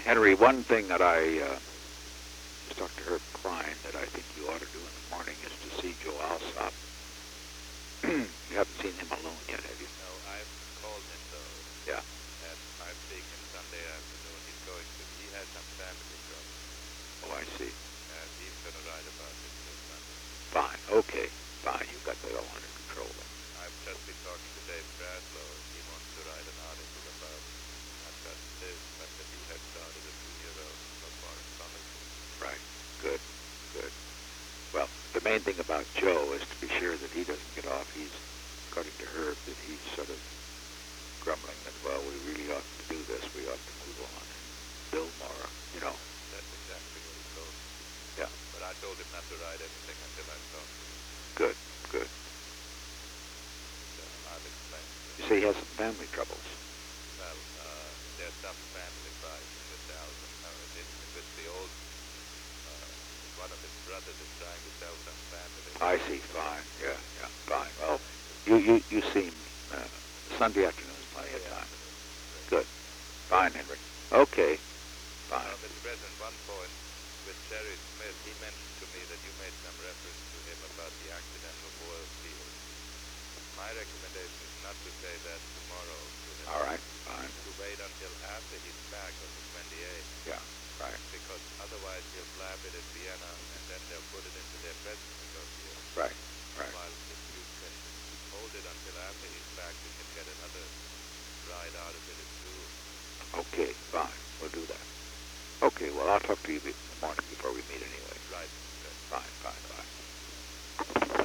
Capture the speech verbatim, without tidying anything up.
Henry, one thing that I uh, just talked to Herb Klein that I think you ought to do in the morning is to see Joe Alsop. You haven't seen him alone yet, have you? No, I've called him though. Yeah. And I'm seeing him Sunday afternoon. He's going to, he has some family trouble. Oh, I see. And he's going to write about it till Sunday. Fine. Okay. Fine. You've got that all under control then. I've just been talking to Dave Bradlow. He wants to write an article about not just this, but that he has started a two-year-old so far in Somerset. Right. Good. Good. Well, the main thing about Joe is to be sure that he doesn't get off. He's, according to Herb, that he's sort of grumbling that, well, we really ought to do this. We ought to move on and build more, you know. That's exactly what he told me. Yeah. But I told him not to write anything until I talked to him. Good. Good. So I'll explain to him. You say he has some family troubles. Well, uh, there's some family fight with Alvin. Uh, it's with the old, uh, one of his brothers is trying to sell some family. I see. Fine. Yeah. Yeah. Fine. Well, you you you seem uh, Sunday afternoon is plenty of time. Good. Fine, Henry. Okay. Fine. Now, Mister President, one point with Jerry Smith, he mentioned to me that you made some reference to him about the accidental oil spill. My recommendation is not to say that tomorrow to him. All right. Fine. To wait until after he's back on the twenty-eighth. Yeah. Right. Because otherwise he'll blab it in Vienna and then they'll put it into their present negotiations. Right. Right. While if you can hold it until after he's back, you can get another ride out of it too. Okay. Fine. We'll do that. Okay. Well, I'll talk to you in the morning before we meet anyway. Right. Fine. Fine. Fine.